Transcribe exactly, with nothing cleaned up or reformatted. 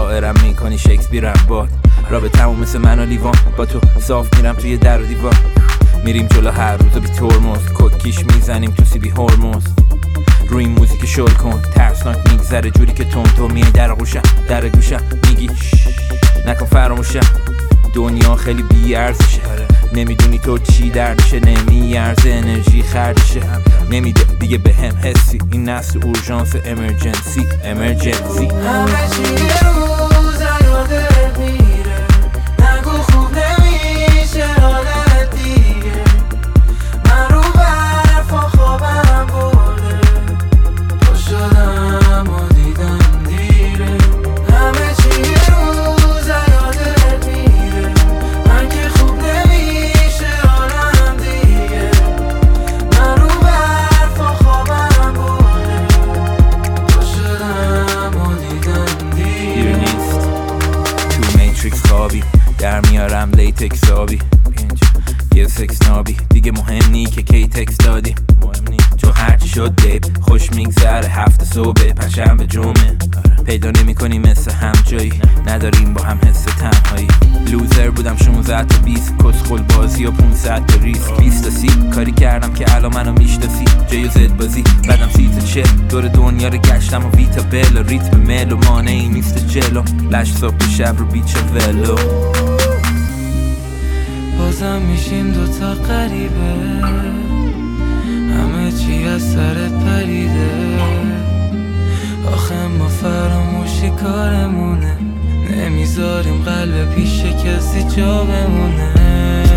شاعرم میکنی شکسپیرم باد رابطمون مثل من و لیوان با تو صاف میرم توی در و دیوار میریم جلو هر روز بی ترمز ککیش میزنیم تو سی بی هرمز روی این موزیک شل کن ترسناک میگذره جوری که تون تو میای در گوشم در گوشم میگی نکن فراموشم دنیا خیلی بی ارزشه نمیدونی تو چی دردشه نمیارزه انرژی خردشه نمیده دیگه به هم حسی این نسل اورژانس امرجنسی امرجنسی همه چی روز یادت میره نگو خوب نمیشه حالت دیگه من رو برف و خوابم برده تو شدم و دیدم دیره همه چی روز یادت میره من که خوب نمیشه حالم دیگه من رو برف و خوابم برده تو شدم و دیدم دیره نیست تو میتریکس خوابی در میارم لیتکس آبی یه سکس نابی دیگه مهم نی که کی تکس دادی مهم نی تو هرچی شد بیب خوش میگذره هفته صبح پنجشنبه جمعه پیدا نمی کنی مثل هم جایی نداریم با هم حس تنهایی لوزر بودم شانزده تا بیست کسخل بازی و پونصد تا ریس بیست تا سی کاری کردم که الان منو میشناسی جی و زد بازی بعدم سی تا چه دور دنیا رو گشتم و ویتا بل و ریتم مل و مانعی نیست جلو لش صبح شب رو بیچ ولو بازم میشیم دوتا غریبه همه چی از سرت پریده آخه ما فراموشی کارمونه نمیذاریم قلب پیش کسی جا بمونه